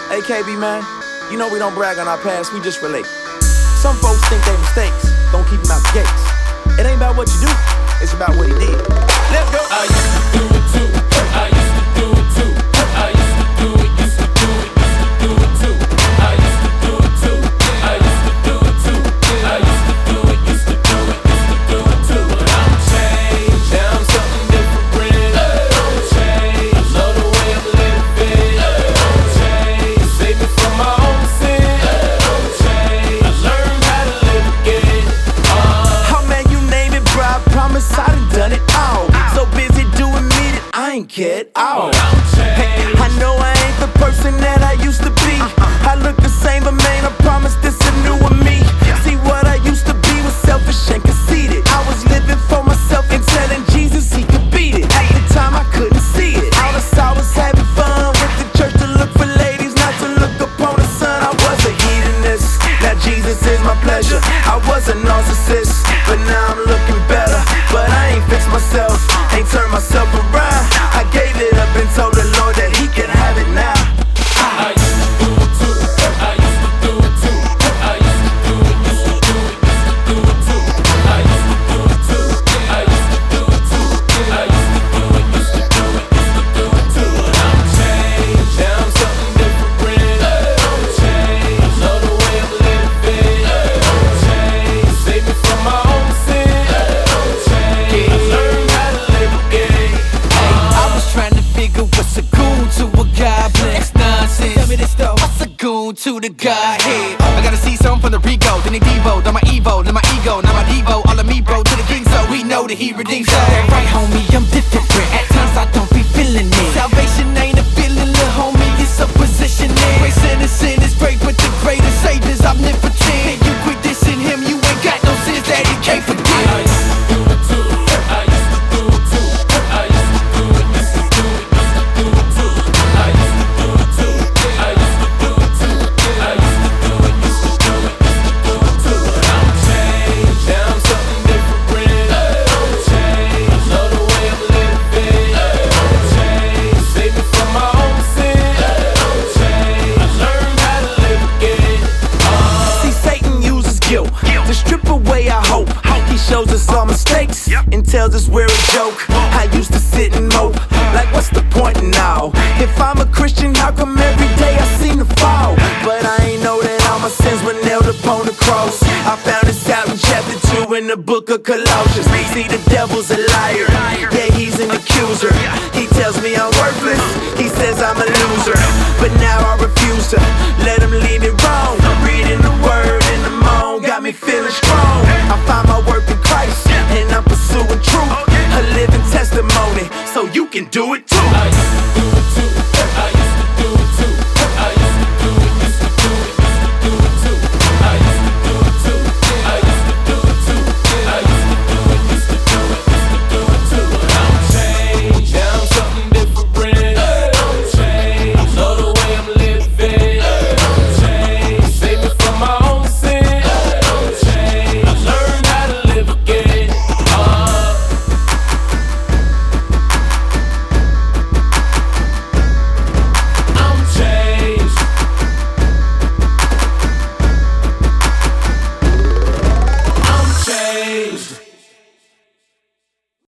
Hey KB, man, you know we don't brag on our past, we just relate. Some folks think they mistakes don't keep them out the gates. It ain't about what you do, it's about what he did. Let's go. I used to do it too. I used to do it too. I used to do it, used to do it, used to do it too. I used to do it too. I used to do it too. I used to do it, used to do it, used to do it too. But I'm changed, now I'm something different. I'm changed, I love the way I'm living. I'm changed, save me from my own sin. I'm changed, I learned how to live again. Oh man, you name it, bro, I promise I done it all. So busy doing me that I ain't cared all. I know I ain't the person that I used to be. I look the same, but man, I promise this a newer me. See, what I used to be was selfish and conceited. I was living for myself and telling Jesus he could beat it. At the time I couldn't see it. All I saw was having fun with the church to look for ladies, not to look upon the sun. I was a hedonist, now Jesus is my pleasure. I was a narcissist, but now I'm looking better. But I ain't fixed myself, ain't turned myself around. I gave it up and told the Lord that he can have it now. I used to do it too. I used to do it too. I used to do it, used to do it, used to do it too. I used to do it too. I used to do it too. I used to do it, used to do it, used to do it too. But I'm changed, now I'm something different. I'm changed, I love the way I'm living. I'm changed, save me from my own sin. I'm changed, I learned how to live again. I was trying to figure what's a goon to a goblin. That's nonsense. Tell me this though. What's a goon to the Godhead? I gotta see something from the Rico, then they Devo, then my Evo, then my ego, now my Devo, all of me, bro, to the king, so we know that he redeems. So that right, homie, I'm different. At times I don't be feeling it. Salvation ain't a feeling, little homie, it's a position. Grace and the sin is great, but the greatest savior's omnipotent. And you quit dissing him, you ain't got no sins that he can't forgive. I used to do it too. I used to do it too. I used to do it, used to do it, used to do it too. I used to do it too. I used to do it too. I used to do it, used to do it, used to do it too. But I'm changed, now I'm something different. I'm changed, I love the way I'm living. I'm changed, save me from my own sin. I'm changed, I learned how to live again. See, Satan uses guilt to strip away our hope. He shows us our mistakes and tells us we're a joke. I used to sit and mope, like what's the point now? If I'm a Christian, how come every day I seem to fall? But I ain't know that all my sins were nailed upon the cross. I found this out in chapter 2 in the book of Colossians. See, the devil's a liar, yeah, he's an accuser. He tells me I'm worthless, he says I'm a loser. But now I refuse to let him lead me wrong. Reading the word in the morning got me feeling strong. I find my worth in Christ and I'm pursuing truth, a living testimony, so you can do it too.